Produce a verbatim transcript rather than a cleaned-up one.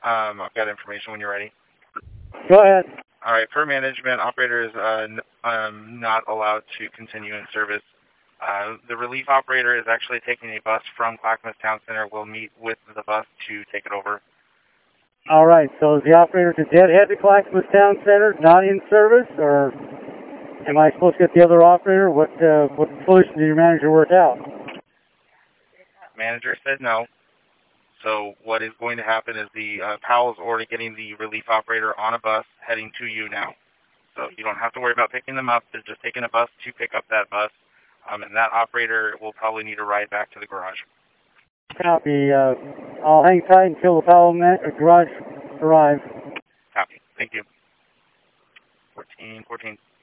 Um, I've got information when you're ready. Go ahead. All right, per management, operator is uh, n um, not allowed to continue in service. Uh, the relief operator is actually taking a bus from Clackamas Town Center. We'll meet with the bus to take it over. All right, so is the operator to dead head to Clackamas Town Center, not in service, or am I supposed to get the other operator? What, uh, what solution did your manager work out? Manager said no. So what is going to happen is the uh, Powell's already getting the relief operator on a bus heading to you now. So you don't have to worry about picking them up. They're just taking a bus to pick up that bus. Um, and that operator will probably need a ride back to the garage. Copy. Uh, I'll hang tight until the Powell man uh, garage arrives. Copy. Thank you. fourteen, fourteen.